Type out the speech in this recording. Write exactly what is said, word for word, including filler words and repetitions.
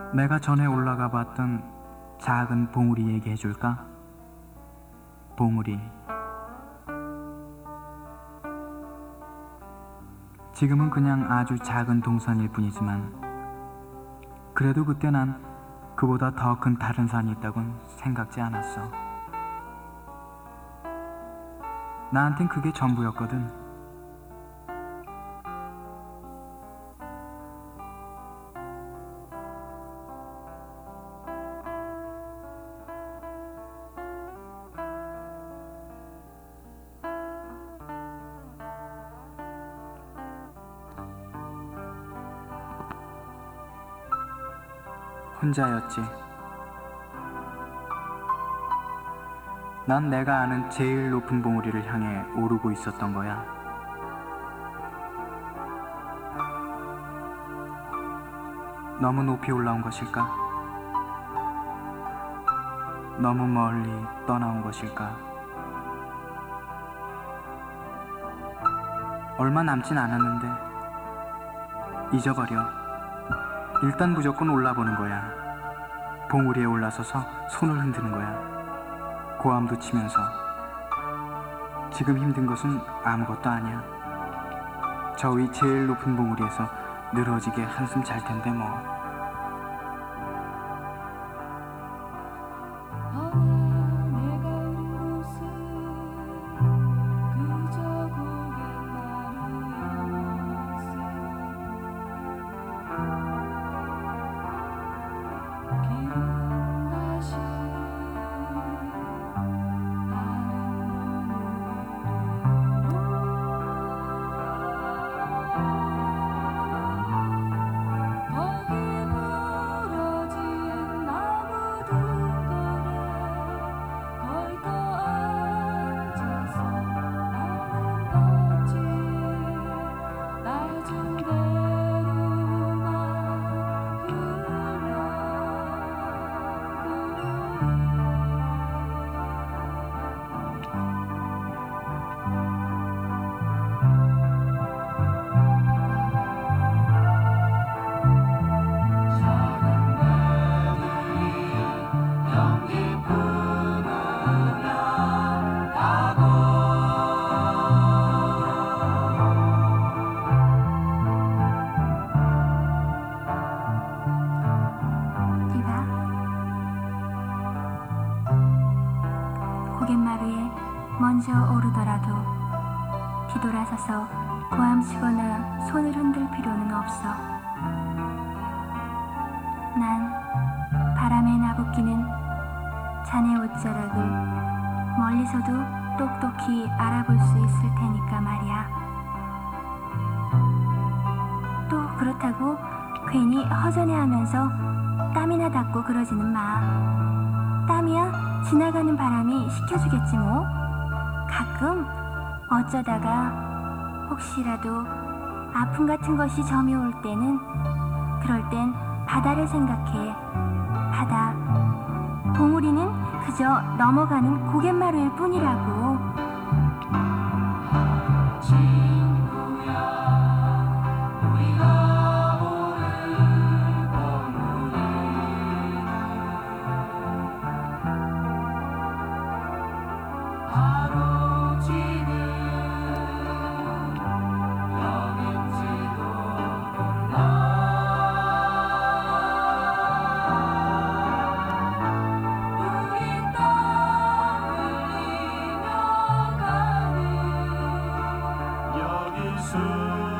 내가 전에 올라가 봤던 작은 봉우리 얘기해 줄까? 봉우리. 지금은 그냥 아주 작은 동산일 뿐이지만 그래도 그때 난 그보다 더 큰 다른 산이 있다곤 생각지 않았어. 나한텐 그게 전부였거든. 혼자였지. 난 내가 아는 제일 높은 봉우리를 향해 오르고 있었던 거야. 너무 높이 올라온 것일까? 너무 멀리 떠나온 것일까? 얼마 남진 않았는데 잊어버려. 일단 무조건 올라보는 거야. 봉우리에 올라서서 손을 흔드는 거야. 고함도 치면서. 지금 힘든 것은 아무것도 아니야. 저 위 제일 높은 봉우리에서 늘어지게 한숨 잘 텐데 뭐. 고갯마루에 먼저 오르더라도 뒤돌아서서 고함치거나 손을 흔들 필요는 없어. 난 바람에 나부끼는 자네 옷자락을 멀리서도 똑똑히 알아볼 수 있을 테니까 말이야. 또 그렇다고 괜히 허전해하면서 땀이나 닦고 그러지는 마. 땀이야 지나가는 바람이 식혀주겠지 뭐. 가끔 어쩌다가 혹시라도 아픔 같은 것이 점이 올 때는 그럴 땐 바다를 생각해. 바다. 봉우리는 그저 넘어가는 고갯마루일 뿐이라고. soon.